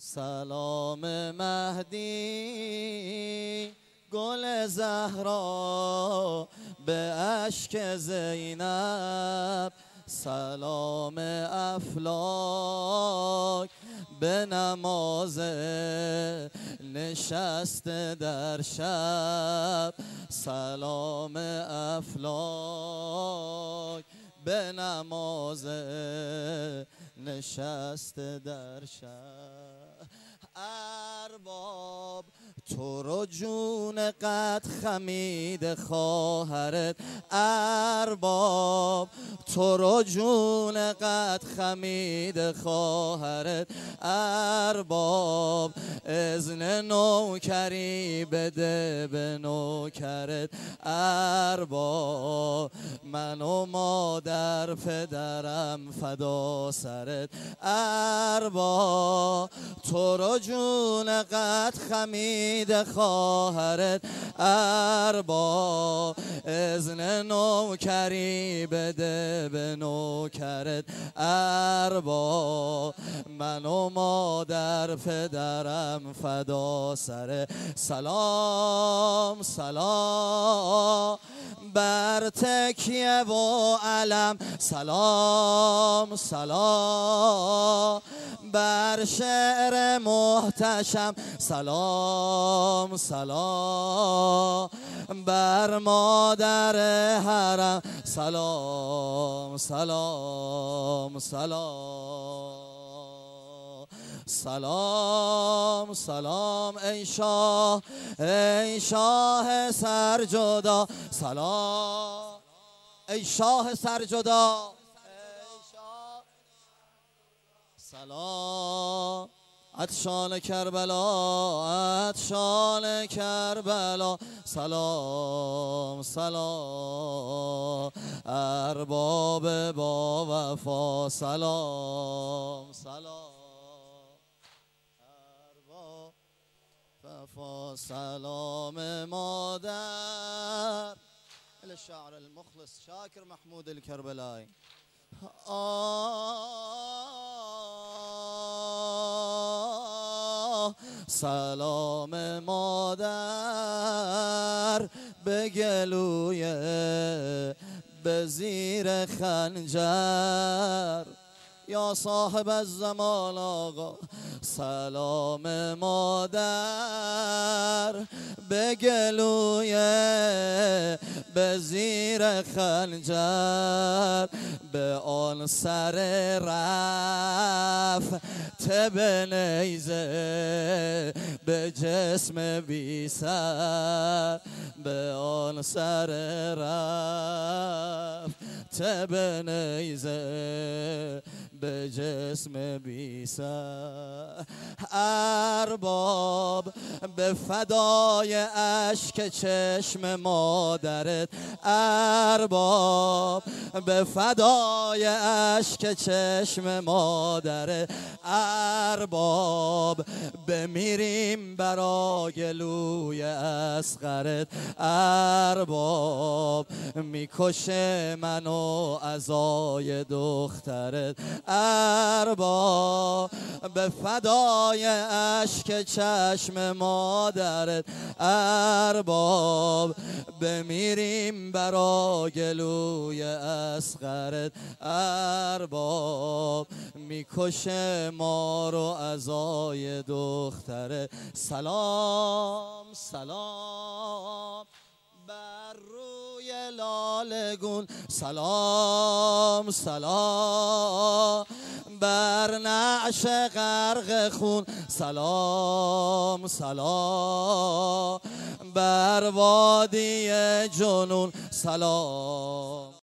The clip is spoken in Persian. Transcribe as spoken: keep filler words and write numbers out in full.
سلام مهدی گل زهرا به اشک زینب، سلام افلاک به نماز نشسته در شب، سلام افلاک به نماز نشسته در شب. ارباب تو رو جون قد خمید خواهرت، ارباب تو رو جون قد خمید خواهرت، ارباب اذن نوکری بده به نوکرت، ارباب من و مادر پدرم فدا سرت، ارباب تو رو جون قد خمید خواهرت، ارباب اذن نوکری بده به نوکرت، ارباب من و مادر پدرم فدا سره. سلام سلام بر تکیه و علم، سلام سلام بر شعر محتشم، سلام سلام بر مادر حرم، سلام سلام سلام سلام سلام ای شاه ای شاه سرجدا، سلام ای شاه سرجدا، سلام عطشان کربلا عطشان کربلا، سلام سلام ارباب با وفا، سلام سلام ارباب وفا، سلام مادر الشاعر المخلص شاكر محمود الكربلائي. آه سلام مادر به گلوی به زیر خنجر، یا صاحب الزمان آقا، سلام مادر به گلوی به زیر خنجر، به آن سر رفت به نیزه به جسم بی سر، به آن سر رفت به نیزه به جسم بی سر، ارباب به فدای اشک چشم مادرت، ارباب به فدای اشک چشم مادرت، ارباب بمیریم برا گلوی اصغرت، ارباب میکشه منو عزای دخترت، ارباب به فدای اشک چشم مادرت، ارباب بمیریم برا گلوی اصغرت، ارباب میکشه ما رو عزای دخترت. سلام سلام بر روی لالگون، سلام سلام بر نعش غرق خون، سلام سلام بر وادی جنون، سلام